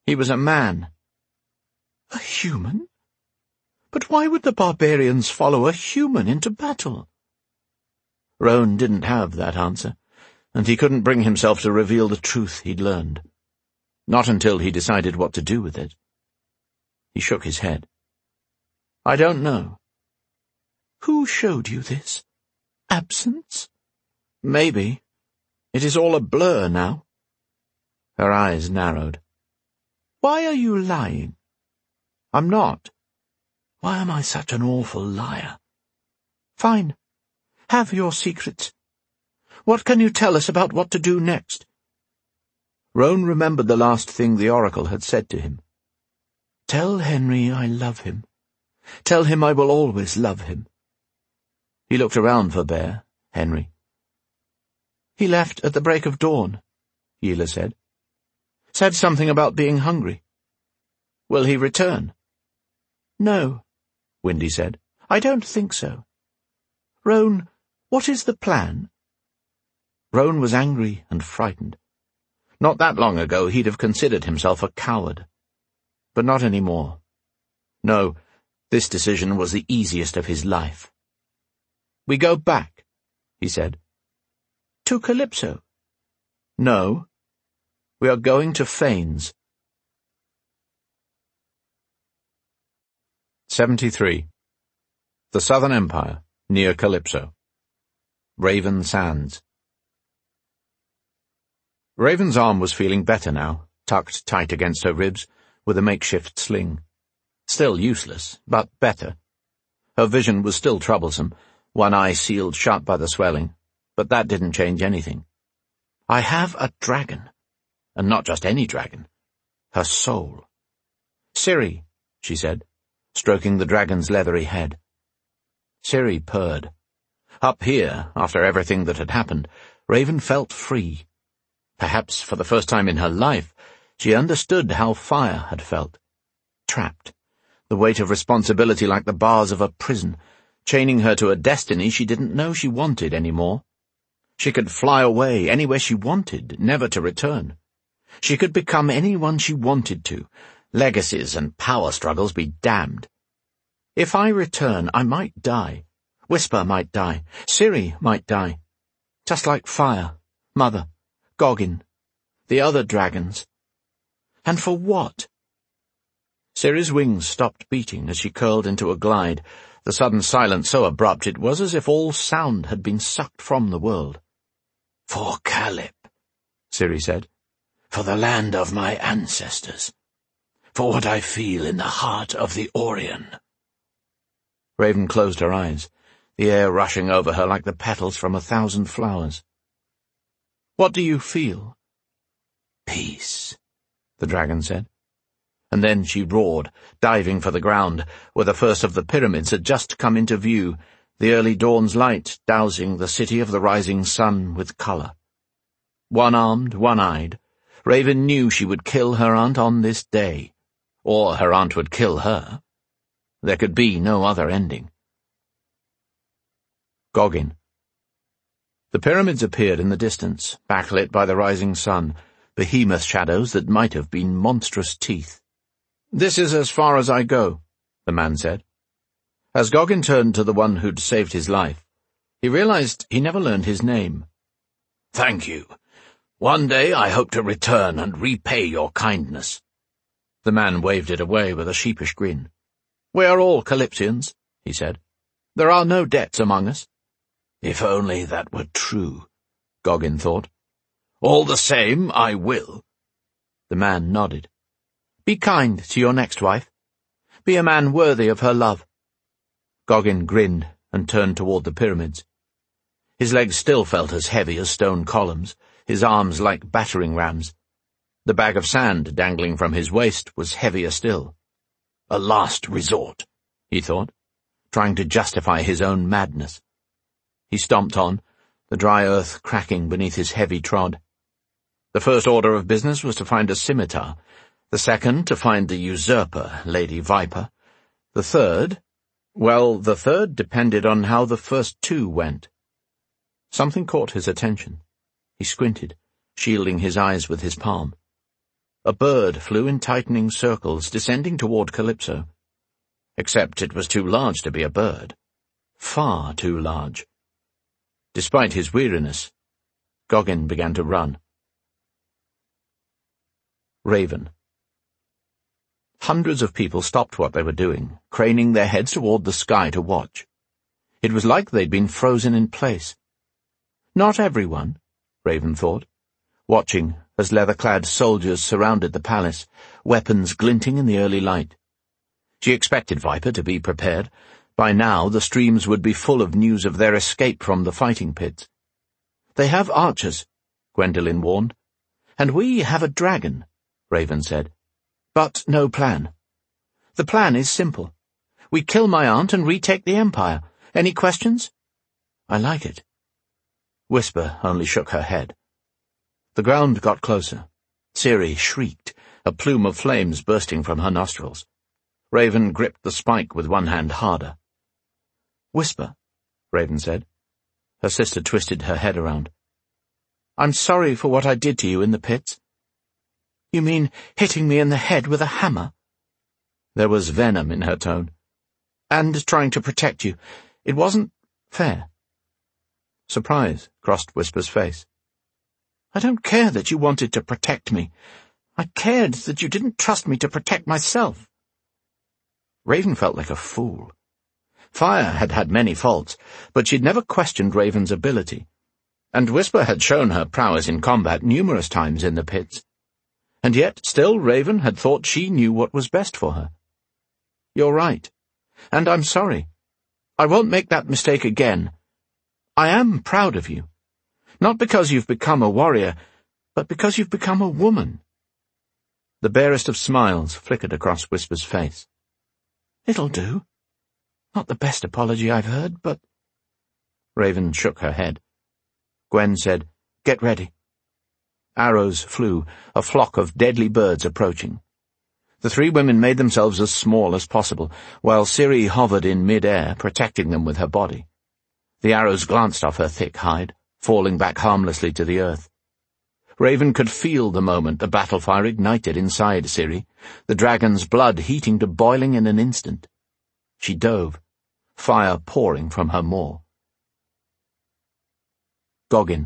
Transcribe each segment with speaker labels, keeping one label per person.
Speaker 1: He was a man. A human? But why would the barbarians follow a human into battle? Roan didn't have that answer, and he couldn't bring himself to reveal the truth he'd learned. Not until he decided what to do with it. He shook his head. I don't know. Who showed you this? Absence? Maybe. It is all a blur now. Her eyes narrowed. Why are you lying? I'm not. Why am I such an awful liar? Fine. Have your secrets. What can you tell us about what to do next? Roan remembered the last thing the Oracle had said to him. Tell Henry I love him. Tell him I will always love him. He looked around for Bear, Henry. He left at the break of dawn, Yila said. Said something about being hungry. Will he return? No, Windy said. I don't think so. Roan, what is the plan? Roan was angry and frightened. Not that long ago he'd have considered himself a coward. But not any more. No, this decision was the easiest of his life. We go back, he said. To Calypso? No. We are going to Fanes. 73. The Southern Empire, near Calypso. Raven Sands. Raven's arm was feeling better now, tucked tight against her ribs, with a makeshift sling. Still useless, but better. Her vision was still troublesome, one eye sealed shut by the swelling, but that didn't change anything. I have a dragon, and not just any dragon. Her soul. Ciri, she said, stroking the dragon's leathery head. Ciri purred. Up here, after everything that had happened, Raven felt free. Perhaps for the first time in her life, she understood how fire had felt. Trapped, the weight of responsibility like the bars of a prison, chaining her to a destiny she didn't know she wanted anymore. She could fly away anywhere she wanted, never to return. She could become anyone she wanted to. Legacies and power struggles be damned. If I return, I might die. Whisper might die. Ciri might die. Just like Fire, Mother, Goggin, the other dragons. And for what? Ciri's wings stopped beating as she curled into a glide, the sudden silence so abrupt it was as if all sound had been sucked from the world. For Calip, Ciri said. For the land of my ancestors. For what I feel in the heart of the Orion. Raven closed her eyes, the air rushing over her like the petals from 1,000 flowers. What do you feel? Peace, the dragon said. And then she roared, diving for the ground, where the first of the pyramids had just come into view, the early dawn's light dousing the city of the rising sun with colour. One-armed, one-eyed, Raven knew she would kill her aunt on this day, or her aunt would kill her. There could be no other ending. Goggin. The pyramids appeared in the distance, backlit by the rising sun, behemoth shadows that might have been monstrous teeth. This is as far as I go, the man said. As Goggin turned to the one who'd saved his life, he realized he never learned his name. Thank you. One day I hope to return and repay your kindness. The man waved it away with a sheepish grin. We are all Calypsians, he said. There are no debts among us. If only that were true, Goggin thought. All the same, I will. The man nodded. Be kind to your next wife. Be a man worthy of her love. Goggin grinned and turned toward the pyramids. His legs still felt as heavy as stone columns, his arms like battering rams. The bag of sand dangling from his waist was heavier still. A last resort, he thought, trying to justify his own madness. He stomped on, the dry earth cracking beneath his heavy trod. The first order of business was to find a scimitar, the second to find the usurper, Lady Viper. The third depended on how the first two went. Something caught his attention. He squinted, shielding his eyes with his palm. A bird flew in tightening circles, descending toward Calypso. Except it was too large to be a bird. Far too large. Despite his weariness, Goggin began to run. Raven. Hundreds of people stopped what they were doing, craning their heads toward the sky to watch. It was like they'd been frozen in place. Not everyone, Raven thought, watching as leather-clad soldiers surrounded the palace, weapons glinting in the early light. She expected Viper to be prepared. By now the streams would be full of news of their escape from the fighting pits. "They have archers," Gwendolen warned. "And we have a dragon," Raven said. "But no plan. The plan is simple. We kill my aunt and retake the Empire. Any questions?" "I like it." Whisper only shook her head. The ground got closer. Ciri shrieked, a plume of flames bursting from her nostrils. Raven gripped the spike with one hand harder. "Whisper," Raven said. Her sister twisted her head around. "I'm sorry for what I did to you in the pits." "You mean hitting me in the head with a hammer?" There was venom in her tone. "And trying to protect you. It wasn't fair." Surprise crossed Whisper's face. "I don't care that you wanted to protect me. I cared that you didn't trust me to protect myself." Raven felt like a fool. Fire had had many faults, but she'd never questioned Raven's ability, and Whisper had shown her prowess in combat numerous times in the pits. And yet still Raven had thought she knew what was best for her. "You're right, and I'm sorry. I won't make that mistake again. I am proud of you. Not because you've become a warrior, but because you've become a woman." The barest of smiles flickered across Whisper's face. "It'll do. Not the best apology I've heard, but—" Raven shook her head. Gwen said, "Get ready." Arrows flew, a flock of deadly birds approaching. The three women made themselves as small as possible, while Ciri hovered in mid-air, protecting them with her body. The arrows glanced off her thick hide, falling back harmlessly to the earth. Raven could feel the moment the battle fire ignited inside Ciri, the dragon's blood heating to boiling in an instant. She dove, fire pouring from her maw. Goggin.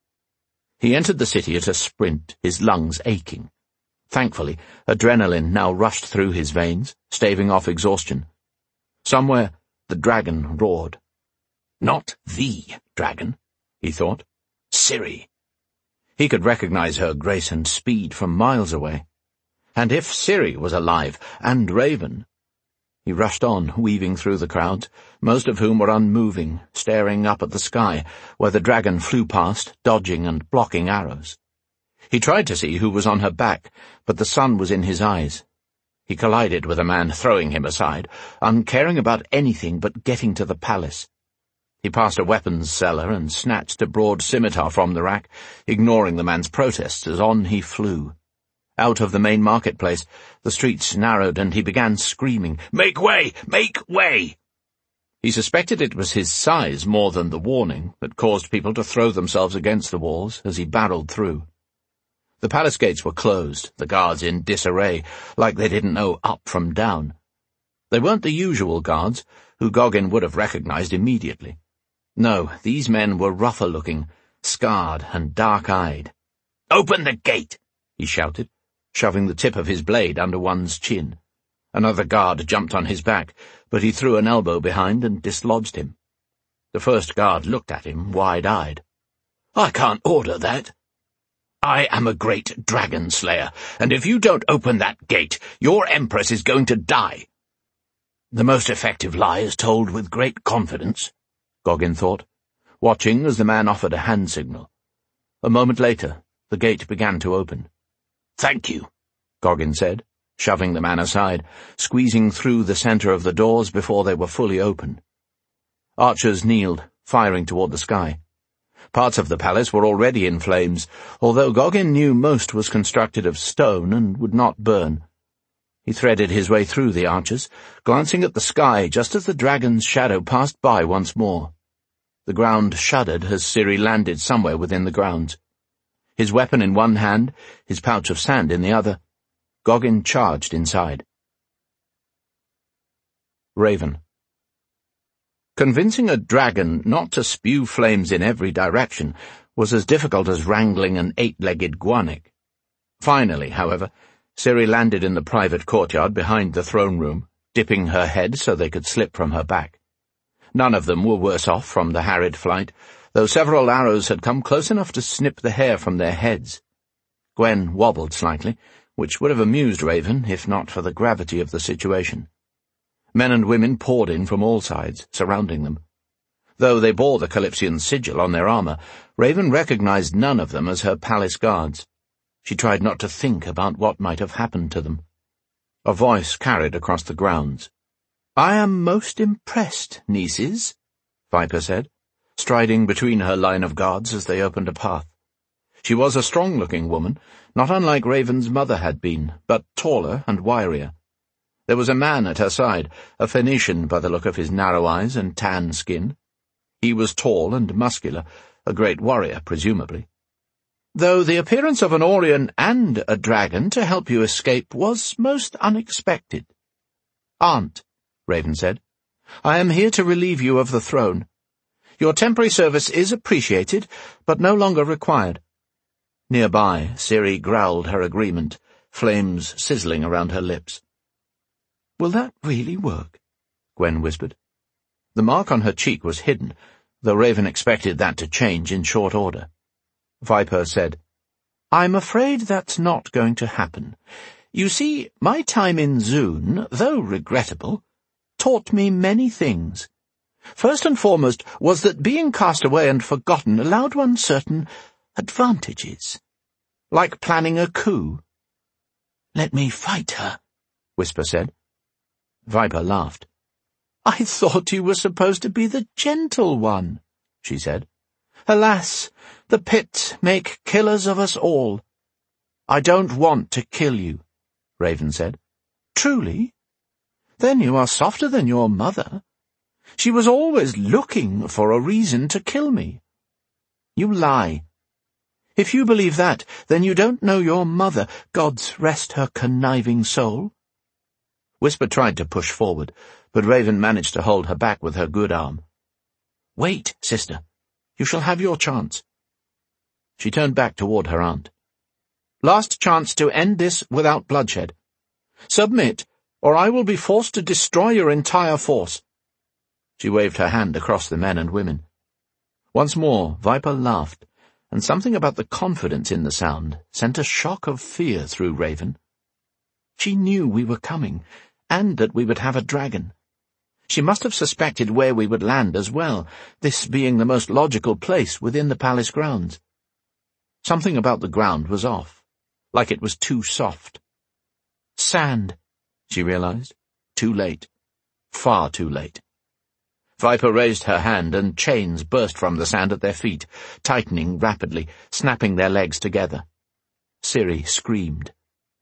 Speaker 1: He entered the city at a sprint, his lungs aching. Thankfully, adrenaline now rushed through his veins, staving off exhaustion. Somewhere, the dragon roared. Not the dragon, he thought. Ciri. He could recognize her grace and speed from miles away. And if Ciri was alive, and Raven— He rushed on, weaving through the crowds, most of whom were unmoving, staring up at the sky, where the dragon flew past, dodging and blocking arrows. He tried to see who was on her back, but the sun was in his eyes. He collided with a man throwing him aside, uncaring about anything but getting to the palace. He passed a weapons seller and snatched a broad scimitar from the rack, ignoring the man's protests as on he flew. Out of the main marketplace, the streets narrowed and he began screaming, "Make way! Make way!" He suspected it was his size more than the warning that caused people to throw themselves against the walls as he barreled through. The palace gates were closed, the guards in disarray, like they didn't know up from down. They weren't the usual guards, who Goggin would have recognized immediately. No, these men were rougher-looking, scarred and dark-eyed. "Open the gate!" he shouted, shoving the tip of his blade under one's chin. Another guard jumped on his back, but he threw an elbow behind and dislodged him. The first guard looked at him, wide-eyed. "I can't order that. I am a great dragon slayer, and if you don't open that gate, your empress is going to die." The most effective lie is told with great confidence, Goggin thought, watching as the man offered a hand signal. A moment later, the gate began to open. "Thank you," Goggin said, shoving the man aside, squeezing through the center of the doors before they were fully open. Archers kneeled, firing toward the sky. Parts of the palace were already in flames, although Goggin knew most was constructed of stone and would not burn. He threaded his way through the archers, glancing at the sky just as the dragon's shadow passed by once more. The ground shuddered as Ciri landed somewhere within the grounds. His weapon in one hand, his pouch of sand in the other, Goggin charged inside. Raven. Convincing a dragon not to spew flames in every direction was as difficult as wrangling an 8-legged guanic. Finally, however, Ciri landed in the private courtyard behind the throne room, dipping her head so they could slip from her back. None of them were worse off from the harried flight, though several arrows had come close enough to snip the hair from their heads. Gwen wobbled slightly, which would have amused Raven if not for the gravity of the situation. Men and women poured in from all sides, surrounding them. Though they bore the Calypsian sigil on their armor, Raven recognized none of them as her palace guards. She tried not to think about what might have happened to them. A voice carried across the grounds. "I am most impressed, nieces," Viper said, striding between her line of guards as they opened a path. She was a strong-looking woman, not unlike Raven's mother had been, but taller and wirier. There was a man at her side, a Phoenician by the look of his narrow eyes and tan skin. He was tall and muscular, a great warrior, presumably. Though the appearance of an Aurian and a dragon to help you escape was most unexpected. "Aunt," Raven said, "I am here to relieve you of the throne. Your temporary service is appreciated, but no longer required." Nearby, Ciri growled her agreement, flames sizzling around her lips. "Will that really work?" Gwen whispered. The mark on her cheek was hidden, though Raven expected that to change in short order. Viper said, "I'm afraid that's not going to happen. You see, my time in Zoon, though regrettable, taught me many things. First and foremost was that being cast away and forgotten allowed one certain advantages, like planning a coup." "Let me fight her," Whisper said. Viper laughed. "I thought you were supposed to be the gentle one," she said. "Alas, the pit make killers of us all." "I don't want to kill you," Raven said. "Truly? Then you are softer than your mother. She was always looking for a reason to kill me." "You lie. If you believe that, then you don't know your mother, gods rest her conniving soul." Whisper tried to push forward, but Raven managed to hold her back with her good arm. "Wait, sister. You shall have your chance." She turned back toward her aunt. "Last chance to end this without bloodshed. Submit, or I will be forced to destroy your entire force." She waved her hand across the men and women. Once more, Viper laughed, and something about the confidence in the sound sent a shock of fear through Raven. She knew we were coming, and that we would have a dragon. She must have suspected where we would land as well, this being the most logical place within the palace grounds. Something about the ground was off, like it was too soft. Sand, she realized. Too late. Far too late. Viper raised her hand, and chains burst from the sand at their feet, tightening rapidly, snapping their legs together. Ciri screamed.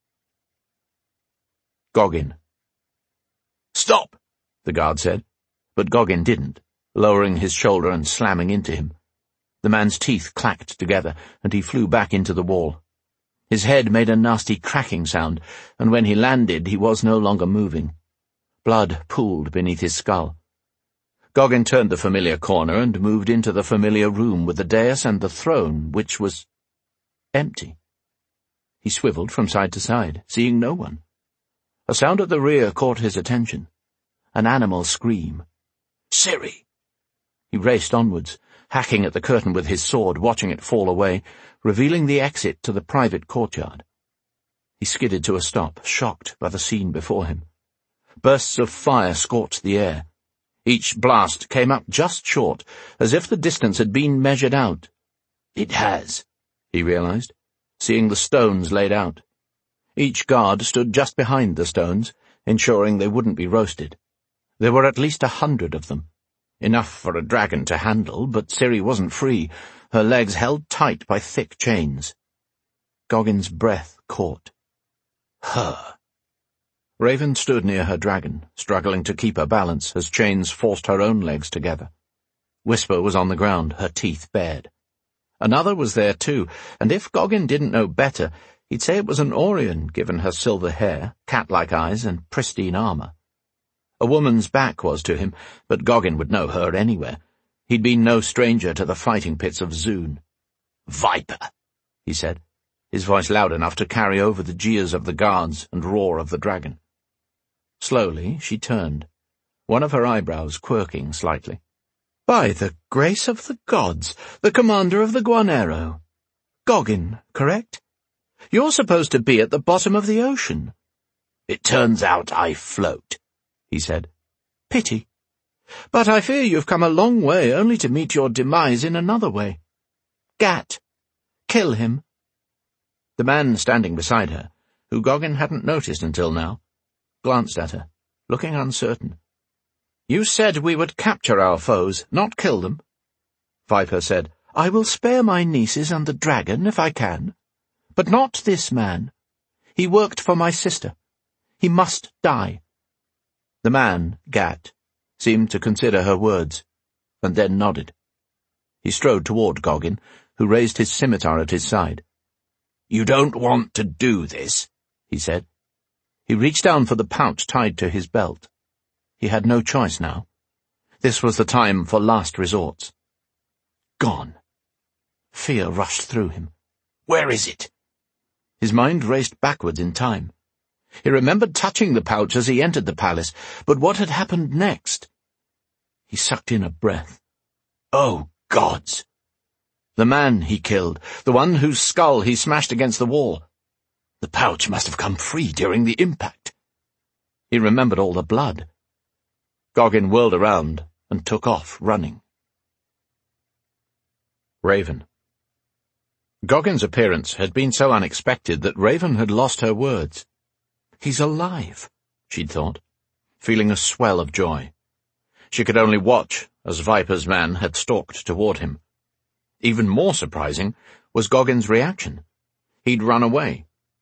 Speaker 1: Goggin. "Stop!" the guard said, but Goggin didn't, lowering his shoulder and slamming into him. The man's teeth clacked together, and he flew back into the wall. His head made a nasty cracking sound, and when he landed he was no longer moving. Blood pooled beneath his skull. Goggin turned the familiar corner and moved into the familiar room with the dais and the throne, which was empty. He swiveled from side to side, seeing no one. A sound at the rear caught his attention. An animal scream. "Ciri!" He raced onwards, hacking at the curtain with his sword, watching it fall away, revealing the exit to the private courtyard. He skidded to a stop, shocked by the scene before him. Bursts of fire scorched the air. Each blast came up just short, as if the distance had been measured out. It has, he realized, seeing the stones laid out. Each guard stood just behind the stones, ensuring they wouldn't be roasted. There were at least 100 of them. Enough for a dragon to handle, but Ciri wasn't free, her legs held tight by thick chains. Goggin's breath caught. Her. Raven stood near her dragon, struggling to keep her balance as chains forced her own legs together. Whisper was on the ground, her teeth bared. Another was there too, and if Goggin didn't know better, he'd say it was an Orion, given her silver hair, cat-like eyes, and pristine armor. A woman's back was to him, but Goggin would know her anywhere. He'd been no stranger to the fighting pits of Zoon. "Viper," he said, his voice loud enough to carry over the jeers of the guards and roar of the dragon. Slowly she turned, one of her eyebrows quirking slightly. "By the grace of the gods, the commander of the Guanero. Goggin, correct? You're supposed to be at the bottom of the ocean." "It turns out I float," he said. "Pity. But I fear you've come a long way only to meet your demise in another way. Gat, kill him." The man standing beside her, who Goggin hadn't noticed until now, glanced at her, looking uncertain. "You said we would capture our foes, not kill them." Viper said, "I will spare my nieces and the dragon if I can. But not this man. He worked for my sister. He must die." The man, Gat, seemed to consider her words, and then nodded. He strode toward Goggin, who raised his scimitar at his side. "You don't want to do this," he said. He reached down for the pouch tied to his belt. He had no choice now. This was the time for last resorts. Gone. Fear rushed through him. Where is it? His mind raced backwards in time. He remembered touching the pouch as he entered the palace, but what had happened next? He sucked in a breath. Oh, gods! The man he killed, the one whose skull he smashed against the wall. The pouch must have come free during the impact. He remembered all the blood. Goggin whirled around and took off, running. Raven. Goggin's appearance had been so unexpected that Raven had lost her words. He's alive, she'd thought, feeling a swell of joy. She could only watch as Viper's man had stalked toward him. Even more surprising was Goggin's reaction. He'd run away.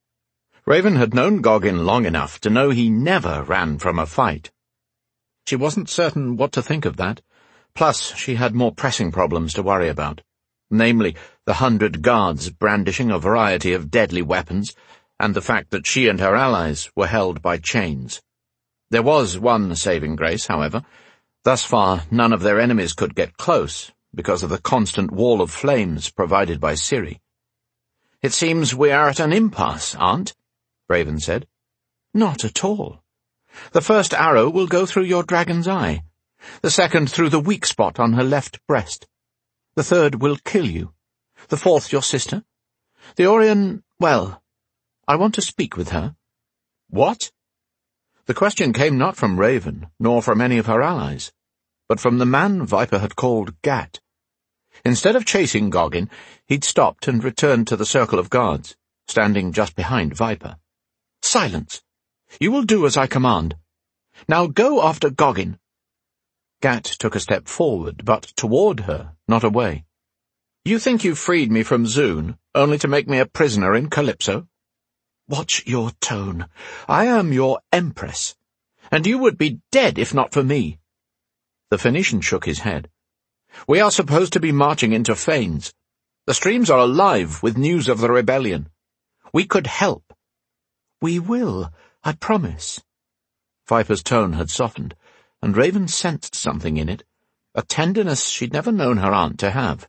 Speaker 1: Raven had known Goggin long enough to know he never ran from a fight. She wasn't certain what to think of that. Plus, she had more pressing problems to worry about, namely the 100 guards brandishing a variety of deadly weapons, and the fact that she and her allies were held by chains. There was one saving grace, however. Thus far, none of their enemies could get close, because of the constant wall of flames provided by Ciri. "It seems we are at an impasse, Aunt," Raven said. "Not at all. The first arrow will go through your dragon's eye, the second through the weak spot on her left breast. The third will kill you, the fourth your sister. The Orion, well, I want to speak with her." "What?" The question came not from Raven, nor from any of her allies, but from the man Viper had called Gat. Instead of chasing Goggin, he'd stopped and returned to the circle of guards, standing just behind Viper. "Silence! You will do as I command. Now go after Goggin." Gat took a step forward, but toward her, not away. "You think you freed me from Zoon, only to make me a prisoner in Calypso? Watch your tone. I am your empress, and you would be dead if not for me." The Phoenician shook his head. "We are supposed to be marching into Phanes. The streams are alive with news of the rebellion. We could help." "We will, I promise." Viper's tone had softened, and Raven sensed something in it, a tenderness she'd never known her aunt to have.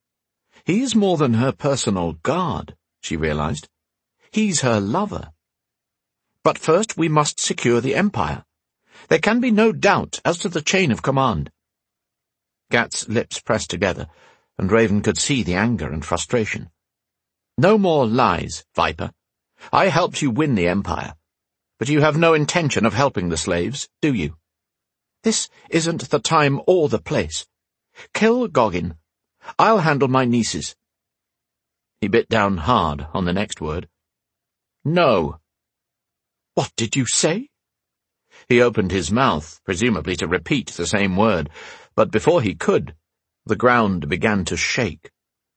Speaker 1: He's more than her personal guard, she realized. He's her lover. But first we must secure the Empire. There can be no doubt as to the chain of command. Gat's lips pressed together, and Raven could see the anger and frustration. "No more lies, Viper. I helped you win the Empire, but you have no intention of helping the slaves, do you? This isn't the time or the place. Kill Goggin. I'll handle my nieces." He bit down hard on the next word. "No." "What did you say?" He opened his mouth, presumably to repeat the same word, but before he could, the ground began to shake.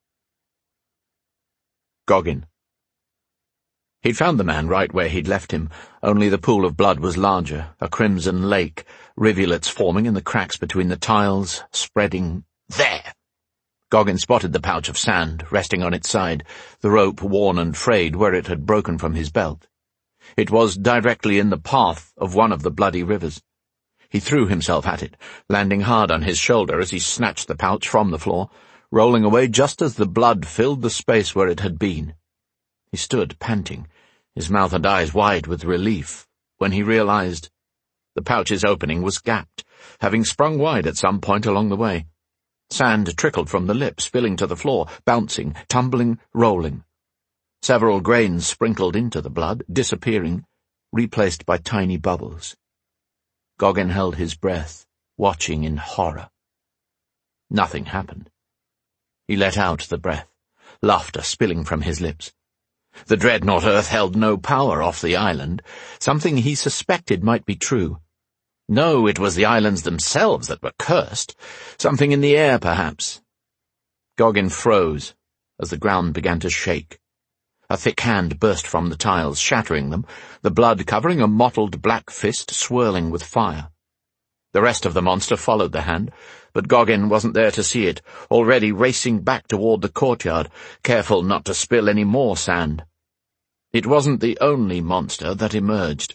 Speaker 1: Goggin. He'd found the man right where he'd left him, only the pool of blood was larger, a crimson lake, rivulets forming in the cracks between the tiles, spreading. "There!" Goggin spotted the pouch of sand resting on its side, the rope worn and frayed where it had broken from his belt. It was directly in the path of one of the bloody rivers. He threw himself at it, landing hard on his shoulder as he snatched the pouch from the floor, rolling away just as the blood filled the space where it had been. He stood, panting, his mouth and eyes wide with relief, when he realized the pouch's opening was gapped, having sprung wide at some point along the way. Sand trickled from the lip, spilling to the floor, bouncing, tumbling, rolling. Several grains sprinkled into the blood, disappearing, replaced by tiny bubbles. Goggin held his breath, watching in horror. Nothing happened. He let out the breath, laughter spilling from his lips. The dreadnought Earth held no power off the island, something he suspected might be true. No, it was the islands themselves that were cursed, something in the air, perhaps. Goggin froze as the ground began to shake. A thick hand burst from the tiles, shattering them, the blood covering a mottled black fist swirling with fire. The rest of the monster followed the hand, but Goggin wasn't there to see it, already racing back toward the courtyard, careful not to spill any more sand. It wasn't the only monster that emerged.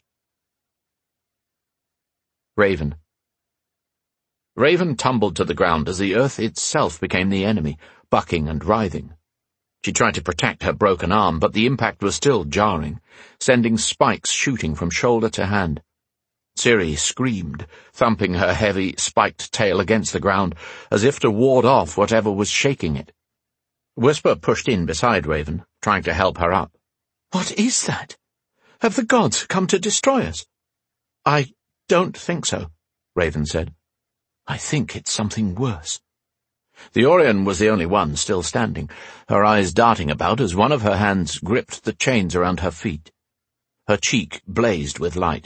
Speaker 1: Raven. Raven tumbled to the ground as the earth itself became the enemy, bucking and writhing. She tried to protect her broken arm, but the impact was still jarring, sending spikes shooting from shoulder to hand. Ciri screamed, thumping her heavy, spiked tail against the ground, as if to ward off whatever was shaking it. Whisper pushed in beside Raven, trying to help her up.
Speaker 2: "What is that? Have the gods come to destroy us?"
Speaker 1: "I don't think so," Raven said.
Speaker 2: "I think it's something worse."
Speaker 1: The Orion was the only one still standing, her eyes darting about as one of her hands gripped the chains around her feet. Her cheek blazed with light.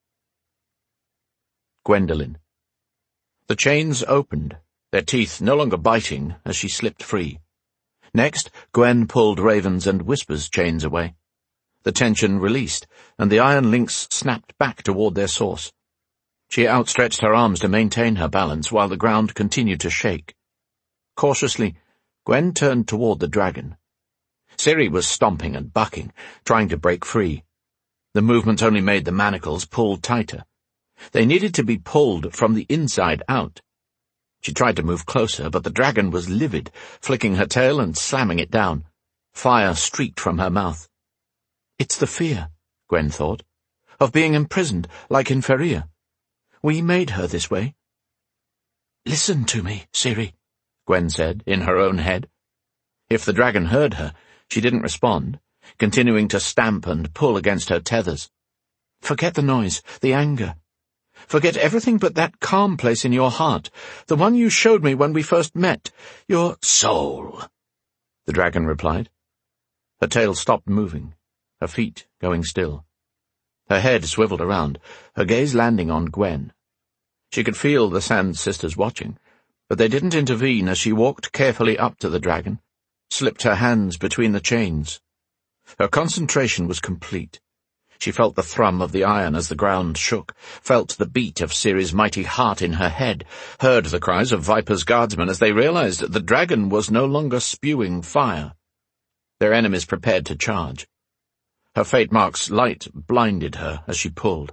Speaker 1: Gwendolen. The chains opened, their teeth no longer biting as she slipped free. Next, Gwen pulled Raven's and Whisper's chains away. The tension released, and the iron links snapped back toward their source. She outstretched her arms to maintain her balance while the ground continued to shake. Cautiously, Gwen turned toward the dragon. Ciri was stomping and bucking, trying to break free. The movement only made the manacles pull tighter. They needed to be pulled from the inside out. She tried to move closer, but the dragon was livid, flicking her tail and slamming it down. Fire streaked from her mouth.
Speaker 2: "It's the fear," Gwen thought, "of being imprisoned, like in Feria. We made her this way." "Listen to me, Ciri," Gwen said, in her own head.
Speaker 1: If the dragon heard her, she didn't respond, continuing to stamp and pull against her tethers.
Speaker 2: "Forget the noise, the anger. Forget everything but that calm place in your heart, the one you showed me when we first met, your
Speaker 1: soul," the dragon replied. Her tail stopped moving, her feet going still. Her head swiveled around, her gaze landing on Gwen. She could feel the Sand Sisters watching, but they didn't intervene as she walked carefully up to the dragon, slipped her hands between the chains. Her concentration was complete. She felt the thrum of the iron as the ground shook, felt the beat of Ciri's mighty heart in her head, heard the cries of Viper's guardsmen as they realized that the dragon was no longer spewing fire. Their enemies prepared to charge. Her fate mark's light blinded her as she pulled.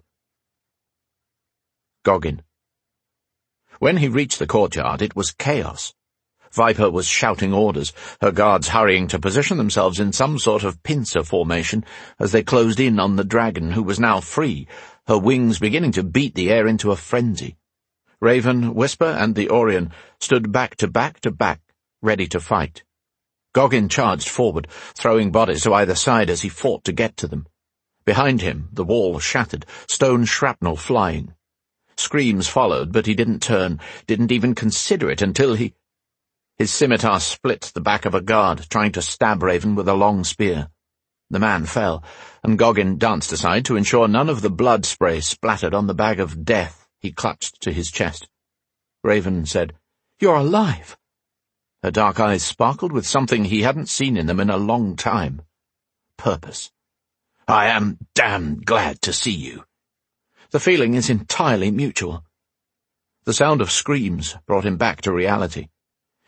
Speaker 1: Goggin. When he reached the courtyard, it was chaos. Viper was shouting orders, her guards hurrying to position themselves in some sort of pincer formation as they closed in on the dragon, who was now free, her wings beginning to beat the air into a frenzy. Raven, Whisper, and the Orion stood back to back to back, ready to fight. Goggin charged forward, throwing bodies to either side as he fought to get to them. Behind him, the wall shattered, stone shrapnel flying. Screams followed, but he didn't turn, didn't even consider it until his scimitar split the back of a guard, trying to stab Raven with a long spear. The man fell, and Goggin danced aside to ensure none of the blood spray splattered on the bag of death he clutched to his chest. Raven said, "You're alive." Her dark eyes sparkled with something he hadn't seen in them in a long time. Purpose.
Speaker 2: "I am damned glad to see you."
Speaker 1: "The feeling is entirely mutual." The sound of screams brought him back to reality.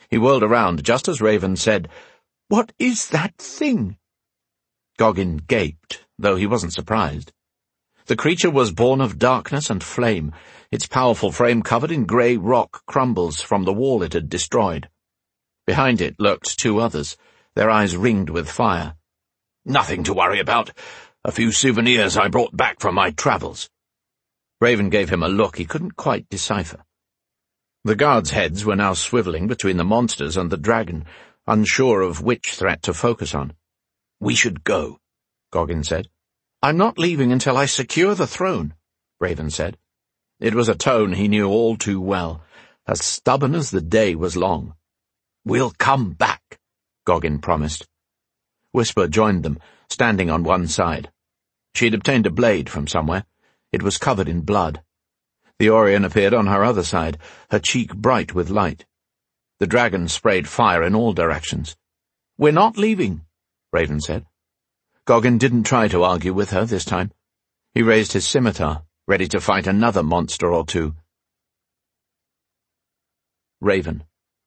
Speaker 1: He whirled around just as Raven said, "What is that thing?" Goggin gaped, though he wasn't surprised. The creature was born of darkness and flame, its powerful frame covered in grey rock crumbles from the wall it had destroyed. Behind it lurked two others, their eyes ringed with fire. "Nothing to worry about. A few souvenirs I brought back from my travels." Raven gave him a look he couldn't quite decipher. The guards' heads were now swivelling between the monsters and the dragon, unsure of which threat to focus on. "We should go," Goggin said. "I'm not leaving until I secure the throne," Raven said. It was a tone he knew all too well, as stubborn as the day was long. "We'll come back," Goggin promised. Whisper joined them, standing on one side. She'd obtained a blade from somewhere. It was covered in blood. The Orion appeared on her other side, her cheek bright with light. The dragon sprayed fire in all directions. "We're not leaving," Raven said. Goggin didn't try to argue with her this time. He raised his scimitar, ready to fight another monster or two. Raven.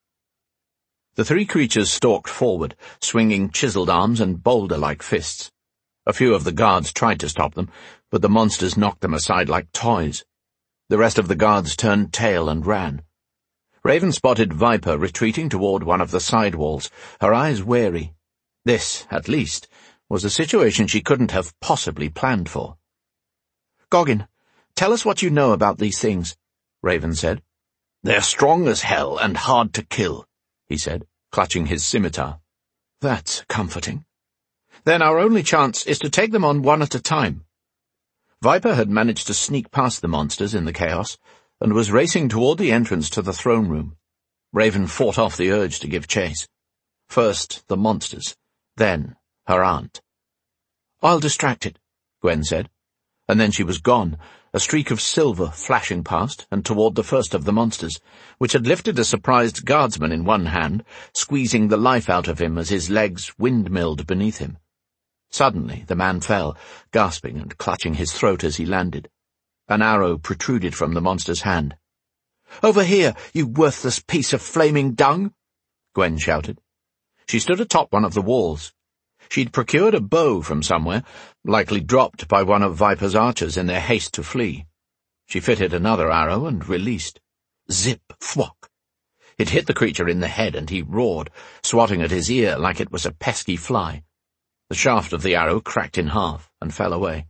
Speaker 1: The three creatures stalked forward, swinging chiseled arms and boulder-like fists. A few of the guards tried to stop them, but the monsters knocked them aside like toys. The rest of the guards turned tail and ran. Raven spotted Viper retreating toward one of the side walls, her eyes wary. This, at least, was a situation she couldn't have possibly planned for. "Goggin, tell us what you know about these things," Raven said. "They're strong as hell and hard to kill," he said, clutching his scimitar. "That's comforting. Then our only chance is to take them on one at a time." Viper had managed to sneak past the monsters in the chaos and was racing toward the entrance to the throne room. Raven fought off the urge to give chase. First the monsters, then her aunt. "I'll distract it," Gwen said, and then she was gone, a streak of silver flashing past and toward the first of the monsters, which had lifted a surprised guardsman in one hand, squeezing the life out of him as his legs windmilled beneath him. Suddenly the man fell, gasping and clutching his throat as he landed. An arrow protruded from the monster's hand. "Over here, you worthless piece of flaming dung!" Gwen shouted. She stood atop one of the walls. She'd procured a bow from somewhere, likely dropped by one of Viper's archers in their haste to flee. She fitted another arrow and released. Zip, thwack! It hit the creature in the head and he roared, swatting at his ear like it was a pesky fly. The shaft of the arrow cracked in half and fell away.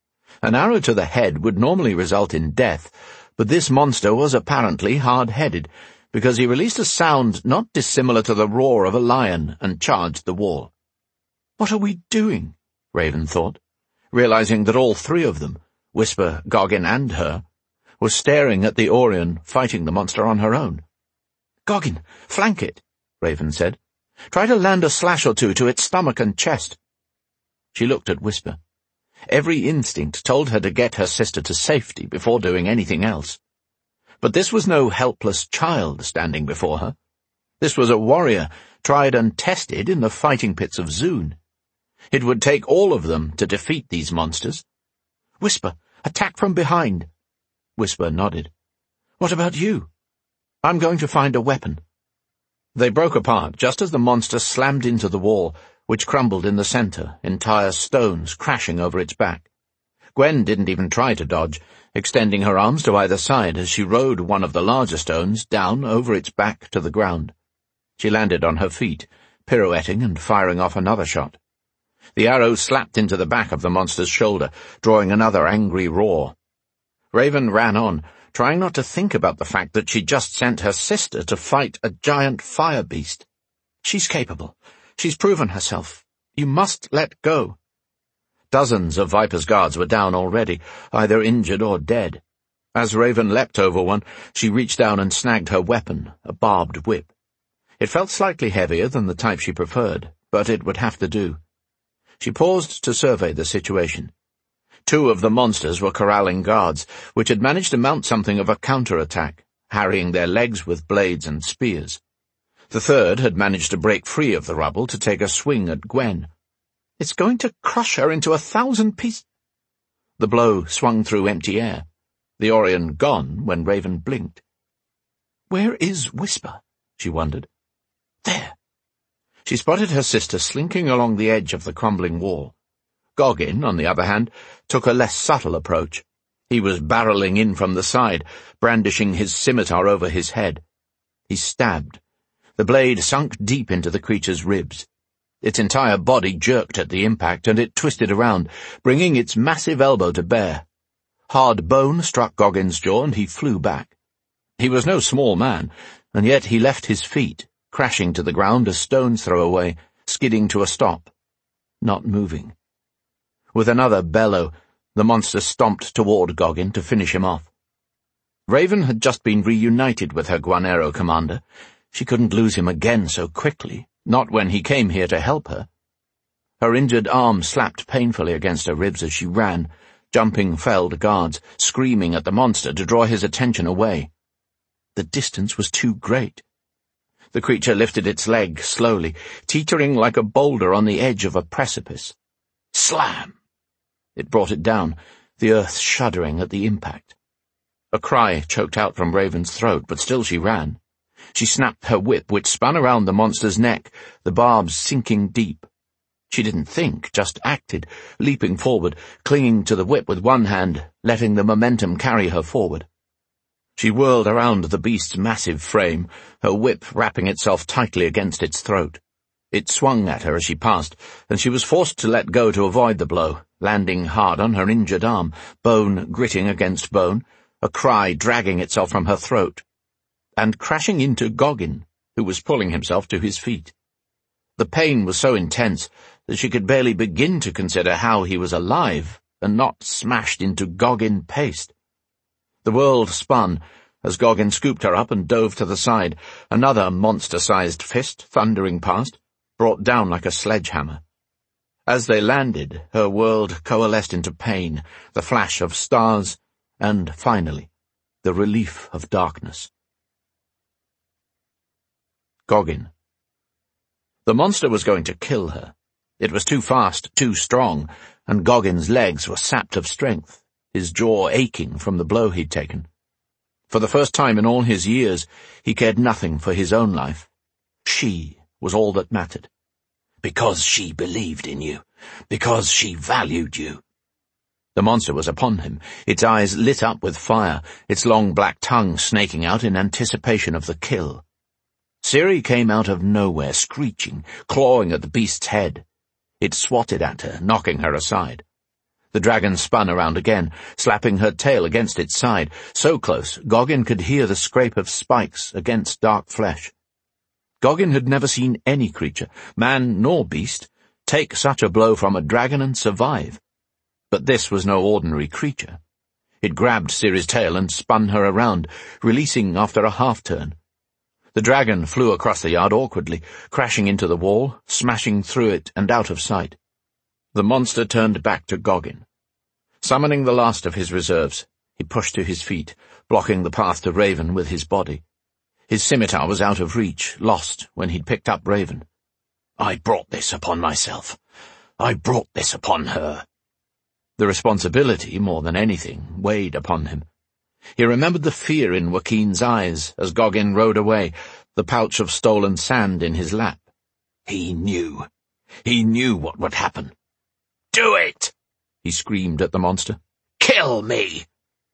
Speaker 1: An arrow to the head would normally result in death, but this monster was apparently hard-headed, because he released a sound not dissimilar to the roar of a lion and charged the wall. "What are we doing?" Raven thought, realizing that all three of them, Whisper, Goggin, and her, were staring at the Orion fighting the monster on her own. "Goggin, flank it," Raven said. "Try to land a slash or two to its stomach and chest." She looked at Whisper. Every instinct told her to get her sister to safety before doing anything else. But this was no helpless child standing before her. This was a warrior, tried and tested in the fighting pits of Zune. It would take all of them to defeat these monsters. "Whisper, attack from behind." Whisper nodded. "What about you?" "I'm going to find a weapon." They broke apart just as the monster slammed into the wall, which crumbled in the center, entire stones crashing over its back. Gwen didn't even try to dodge, extending her arms to either side as she rode one of the larger stones down over its back to the ground. She landed on her feet, pirouetting and firing off another shot. The arrow slapped into the back of the monster's shoulder, drawing another angry roar. Raven ran on, trying not to think about the fact that she'd just sent her sister to fight a giant fire beast. "She's capable. She's proven herself. You must let go." Dozens of Viper's guards were down already, either injured or dead. As Raven leapt over one, she reached down and snagged her weapon, a barbed whip. It felt slightly heavier than the type she preferred, but it would have to do. She paused to survey the situation. Two of the monsters were corralling guards, which had managed to mount something of a counterattack, harrying their legs with blades and spears. The third had managed to break free of the rubble to take a swing at Gwen. "It's going to crush her into 1,000 pieces." The blow swung through empty air, the Orion gone when Raven blinked. "Where is Whisper?" she wondered.
Speaker 2: There.
Speaker 1: She spotted her sister slinking along the edge of the crumbling wall. Goggin, on the other hand, took a less subtle approach. He was barreling in from the side, brandishing his scimitar over his head. He stabbed. The blade sunk deep into the creature's ribs. Its entire body jerked at the impact, and it twisted around, bringing its massive elbow to bear. Hard bone struck Goggin's jaw, and he flew back. He was no small man, and yet he left his feet, crashing to the ground a stone's throw away, skidding to a stop, not moving. With another bellow, the monster stomped toward Goggin to finish him off. Raven had just been reunited with her Guanero commander. She couldn't lose him again so quickly, not when he came here to help her. Her injured arm slapped painfully against her ribs as she ran, jumping felled guards, screaming at the monster to draw his attention away. The distance was too great. The creature lifted its leg slowly, teetering like a boulder on the edge of a precipice. Slam! It brought it down, the earth shuddering at the impact. A cry choked out from Raven's throat, but still she ran. She snapped her whip, which spun around the monster's neck, the barbs sinking deep. She didn't think, just acted, leaping forward, clinging to the whip with one hand, letting the momentum carry her forward. She whirled around the beast's massive frame, her whip wrapping itself tightly against its throat. It swung at her as she passed, and she was forced to let go to avoid the blow, landing hard on her injured arm, bone gritting against bone, a cry dragging itself from her throat, and crashing into Goggin, who was pulling himself to his feet. The pain was so intense that she could barely begin to consider how he was alive and not smashed into Goggin paste. The world spun as Goggin scooped her up and dove to the side, another monster-sized fist thundering past, brought down like a sledgehammer. As they landed, her world coalesced into pain, the flash of stars, and, finally, the relief of darkness. Goggin. The monster was going to kill her. It was too fast, too strong, and Goggin's legs were sapped of strength, his jaw aching from the blow he'd taken. For the first time in all his years, he cared nothing for his own life. She was all that mattered. Because she believed in you. Because she valued you. The monster was upon him, its eyes lit up with fire, its long black tongue snaking out in anticipation of the kill. Ciri came out of nowhere, screeching, clawing at the beast's head. It swatted at her, knocking her aside. The dragon spun around again, slapping her tail against its side, so close Goggin could hear the scrape of spikes against dark flesh. Goggin had never seen any creature, man nor beast, take such a blow from a dragon and survive. But this was no ordinary creature. It grabbed Ciri's tail and spun her around, releasing after a half-turn. The dragon flew across the yard awkwardly, crashing into the wall, smashing through it and out of sight. The monster turned back to Goggin. Summoning the last of his reserves, he pushed to his feet, blocking the path to Raven with his body. His scimitar was out of reach, lost when he'd picked up Raven. I brought this upon myself. I brought this upon her. The responsibility, more than anything, weighed upon him. He remembered the fear in Joaquin's eyes as Goggin rode away, the pouch of stolen sand in his lap. He knew. He knew what would happen. Do it! He screamed at the monster. Kill me!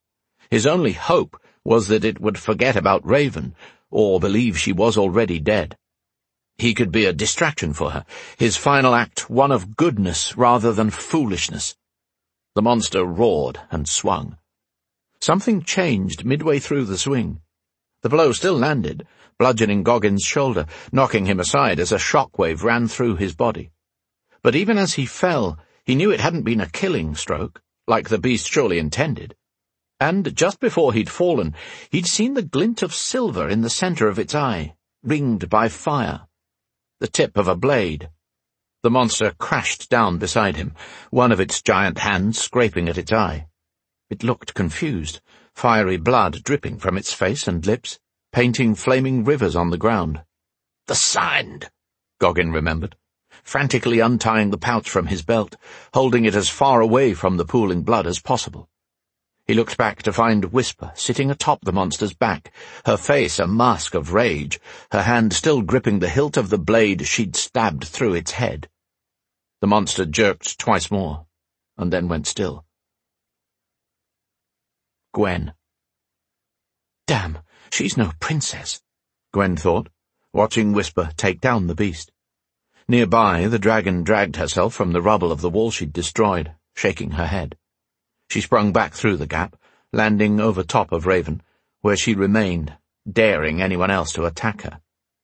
Speaker 1: His only hope was that it would forget about Raven, or believe she was already dead. He could be a distraction for her, his final act one of goodness rather than foolishness. The monster roared and swung. Something changed midway through the swing. The blow still landed, bludgeoning Goggin's shoulder, knocking him aside as a shockwave ran through his body. But even as he fell, he knew it hadn't been a killing stroke, like the beast surely intended. And just before he'd fallen, he'd seen the glint of silver in the center of its eye, ringed by fire. The tip of a blade. The monster crashed down beside him, one of its giant hands scraping at its eye. It looked confused, fiery blood dripping from its face and lips, painting flaming rivers on the ground. The sand, Goggin remembered, frantically untying the pouch from his belt, holding it as far away from the pooling blood as possible. He looked back to find Whisper sitting atop the monster's back, her face a mask of rage, her hand still gripping the hilt of the blade she'd stabbed through its head. The monster jerked twice more, and then went still. Gwen. Damn, she's no princess, Gwen thought, watching Whisper take down the beast. Nearby, the dragon dragged herself from the rubble of the wall she'd destroyed, shaking her head. She sprung back through the gap, landing over top of Raven, where she remained, daring anyone else to attack her.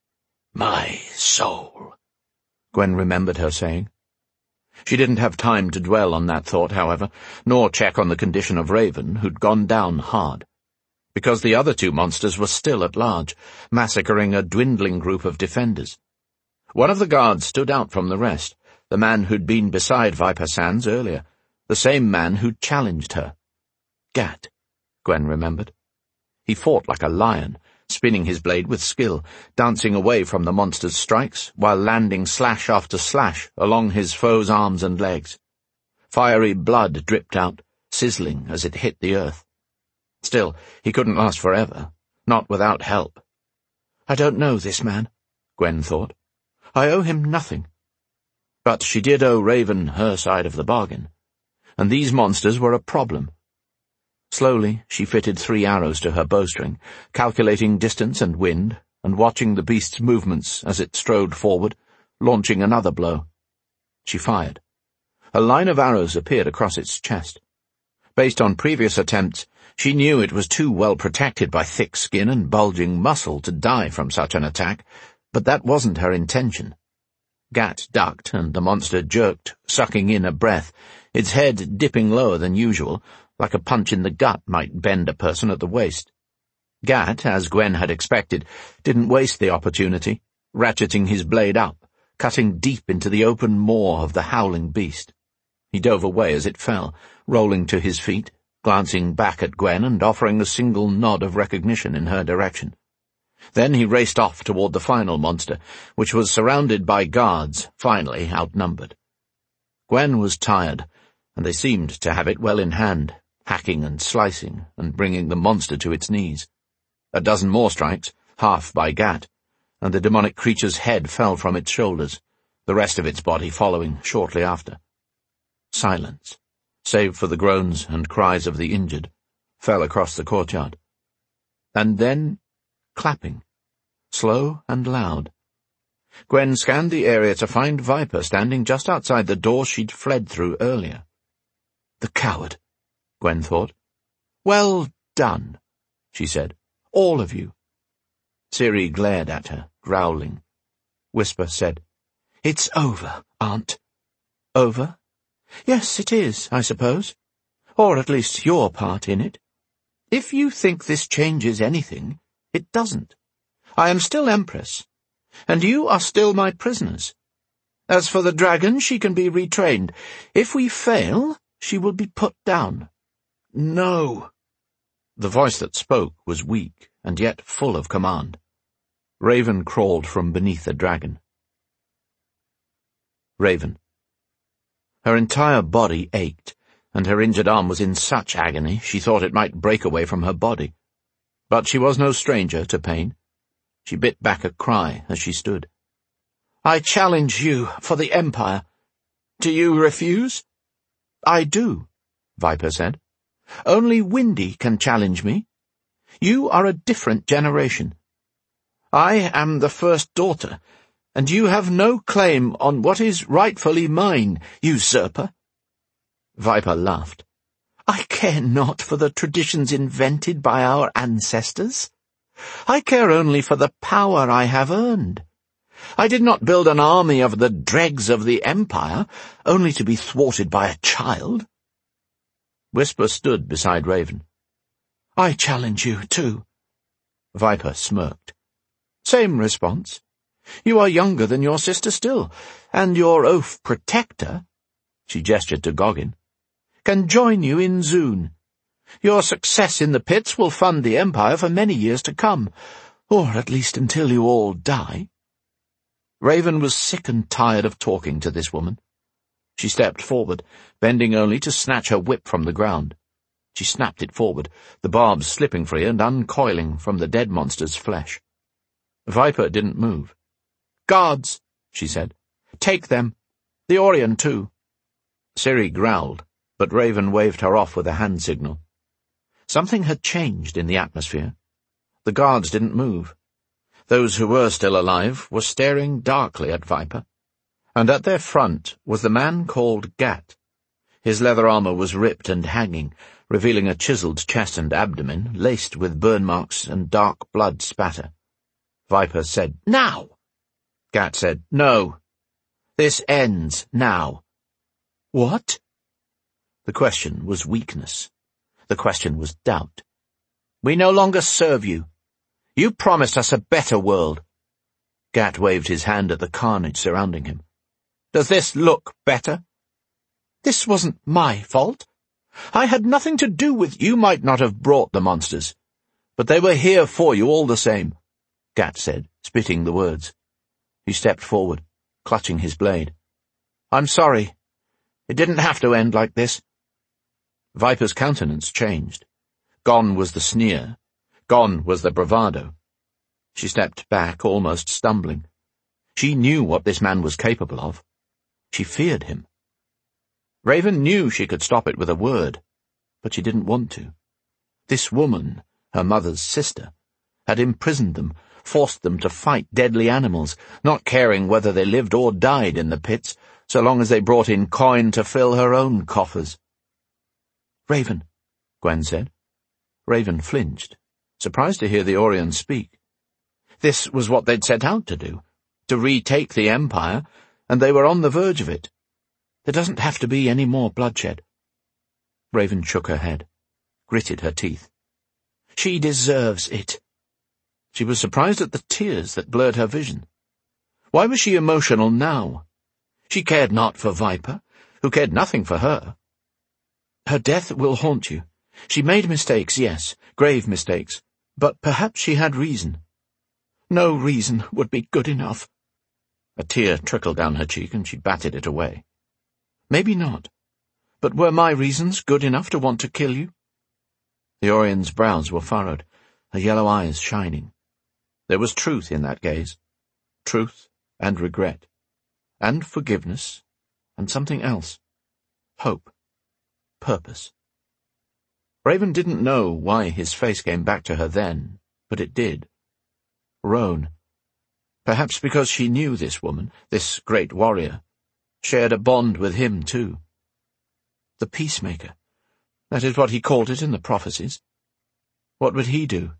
Speaker 1: My soul, Gwen remembered her saying. She didn't have time to dwell on that thought, however, nor check on the condition of Raven, who'd gone down hard, because the other two monsters were still at large, massacring a dwindling group of defenders. One of the guards stood out from the rest, the man who'd been beside Viper Sands earlier, the same man who'd challenged her. Gat, Gwen remembered. He fought like a lion, spinning his blade with skill, dancing away from the monster's strikes, while landing slash after slash along his foe's arms and legs. Fiery blood dripped out, sizzling as it hit the earth. Still, he couldn't last forever, not without help. I don't know this man, Gwen thought. I owe him nothing. But she did owe Raven her side of the bargain, and these monsters were a problem. Slowly, she fitted 3 arrows to her bowstring, calculating distance and wind, and watching the beast's movements as it strode forward, launching another blow. She fired. A line of arrows appeared across its chest. Based on previous attempts, she knew it was too well protected by thick skin and bulging muscle to die from such an attack, but that wasn't her intention. Gat ducked, and the monster jerked, sucking in a breath, its head dipping lower than usual, like a punch in the gut might bend a person at the waist. Gat, as Gwen had expected, didn't waste the opportunity, ratcheting his blade up, cutting deep into the open maw of the howling beast. He dove away as it fell, rolling to his feet, glancing back at Gwen and offering a single nod of recognition in her direction. Then he raced off toward the final monster, which was surrounded by guards, finally outnumbered. Gwen was tired, and they seemed to have it well in hand, hacking and slicing and bringing the monster to its knees. A dozen more strikes, half by Gat, and the demonic creature's head fell from its shoulders, the rest of its body following shortly after. Silence, save for the groans and cries of the injured, fell across the courtyard. And then clapping, slow and loud. Gwen scanned the area to find Viper standing just outside the door she'd fled through earlier. The coward, Gwen thought. Well done, she said. All of you. Ciri glared at her, growling. Whisper said, It's over, Aunt. Over? Yes, it is, I suppose. Or at least your part in it. If you think this changes anything, it doesn't. I am still Empress, and you are still my prisoners. As for the dragon, she can be retrained. If we fail, she will be put down. No. The voice that spoke was weak, and yet full of command. Raven crawled from beneath the dragon. Raven. Her entire body ached, and her injured arm was in such agony she thought it might break away from her body. But she was no stranger to pain. She bit back a cry as she stood. I challenge you for the Empire. Do you refuse? I do, Viper said. Only Windy can challenge me. You are a different generation. I am the first daughter, and you have no claim on what is rightfully mine, usurper. Viper laughed. I care not for the traditions invented by our ancestors. I care only for the power I have earned. I did not build an army of the dregs of the Empire, only to be thwarted by a child. Whisper stood beside Raven. I challenge you, too. Viper smirked. Same response. You are younger than your sister still, and your oaf protector, she gestured to Goggin, can join you in Zoon. Your success in the pits will fund the Empire for many years to come, or at least until you all die. Raven was sick and tired of talking to this woman. She stepped forward, bending only to snatch her whip from the ground. She snapped it forward, the barbs slipping free and uncoiling from the dead monster's flesh. Viper didn't move. "Guards," she said. "Take them. The Orion, too." Ciri growled, but Raven waved her off with a hand signal. Something had changed in the atmosphere. The guards didn't move. Those who were still alive were staring darkly at Viper, and at their front was the man called Gat. His leather armor was ripped and hanging, revealing a chiseled chest and abdomen laced with burn marks and dark blood spatter. Viper said, "Now!" Gat said, "No. This ends now." "What?" The question was weakness. The question was doubt. "We no longer serve you. You promised us a better world." Gat waved his hand at the carnage surrounding him. "Does this look better?" "This wasn't my fault. I had nothing to do with— You might not have brought the monsters, but they were here for you all the same," Gat said, spitting the words. He stepped forward, clutching his blade. "I'm sorry. It didn't have to end like this." Viper's countenance changed. Gone was the sneer. Gone was the bravado. She stepped back, almost stumbling. She knew what this man was capable of. She feared him. Raven knew she could stop it with a word, but she didn't want to. This woman, her mother's sister, had imprisoned them, forced them to fight deadly animals, not caring whether they lived or died in the pits, so long as they brought in coin to fill her own coffers. "Raven," Gwen said. Raven flinched, surprised to hear the Orion speak. This was what they'd set out to do, to retake the Empire, and they were on the verge of it. There doesn't have to be any more bloodshed. Raven shook her head, gritted her teeth. She deserves it. She was surprised at the tears that blurred her vision. Why was she emotional now? She cared not for Viper, who cared nothing for her. Her death will haunt you. She made mistakes, yes, grave mistakes, but perhaps she had reason. No reason would be good enough. A tear trickled down her cheek and she batted it away. Maybe not. But were my reasons good enough to want to kill you? The Orion's brows were furrowed, her yellow eyes shining. There was truth in that gaze. Truth and regret. And forgiveness. And something else. Hope. Purpose. Raven didn't know why his face came back to her then, but it did. Roan. Perhaps because she knew this woman, this great warrior, shared a bond with him too. The peacemaker. That is what he called it in the prophecies. What would he do?